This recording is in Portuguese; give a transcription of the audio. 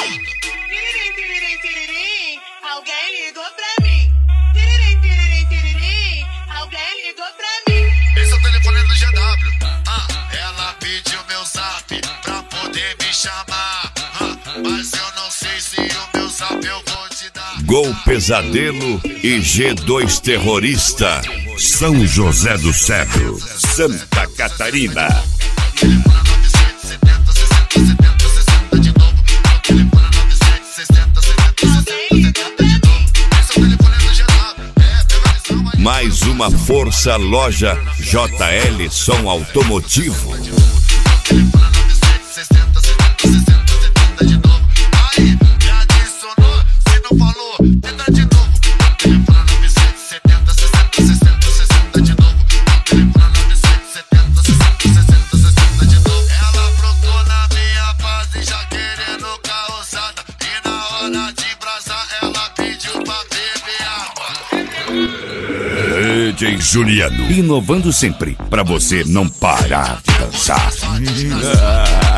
Tiririm, tiririm, tiririm, alguém ligou pra mim. Tiririm, tiririm, tiririm, alguém ligou pra mim. Esse é o telefone do GW. Ela pediu meu zap pra poder me chamar. Mas eu não sei se o meu zap eu vou te dar. Gol Pesadelo e G2 Terrorista. São José do Cedro, Santa Catarina. Telefona 9770 60 70 60 de novo. Telefona 9760 60 60 70 de novo. Esse é o telefone do GW. Pega a visão aí. Mais uma força loja JL Som Automotivo. Telefona 9760 60 70 de novo. Aí, já adicionou, se não falou, tenta de novo. Telefona 9770 60 60 de novo. Telefona 9770 60 60 de novo. Ela brotou na minha base já querendo carroçada. E na hora de brasar ela pediu pra beber água. DJ Juliano, inovando sempre pra você não parar de dançar.